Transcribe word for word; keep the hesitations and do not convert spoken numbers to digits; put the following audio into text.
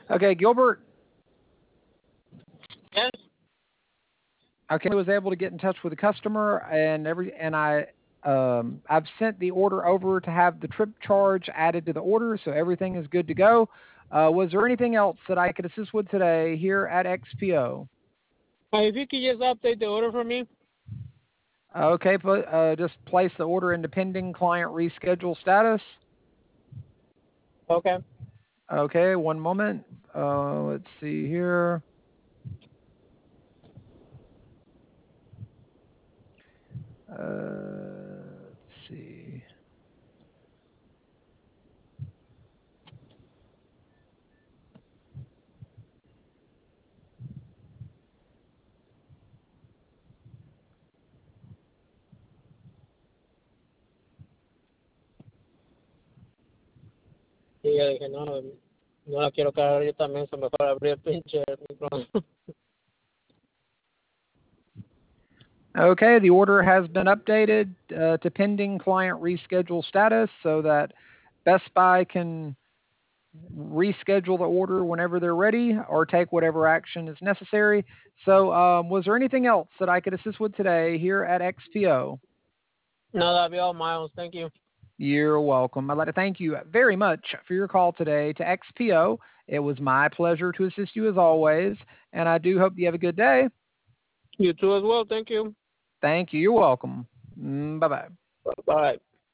Okay, Gilbert. Yes. Okay, I was able to get in touch with the customer, and every and I um, I've sent the order over to have the trip charge added to the order, so everything is good to go. Uh, was there anything else that I could assist with today here at X P O? Uh, if you could just update the order for me. Okay, but uh, just place the order into pending client reschedule status. Okay. Okay, one moment. Uh, let's see here. Uh, let's see. Y yo dije, no, no, no la quiero cargar yo también, se me fue a abrir el pinche micrófono. Okay, the order has been updated uh, to pending client reschedule status so that Best Buy can reschedule the order whenever they're ready or take whatever action is necessary. So, um, was there anything else that I could assist with today here at X P O? No, that'll be all, Miles. Thank you. You're welcome. I'd like to thank you very much for your call today to X P O. It was my pleasure to assist you as always, and I do hope you have a good day. You too as well. Thank you. Thank you. You're welcome. Bye bye. Bye.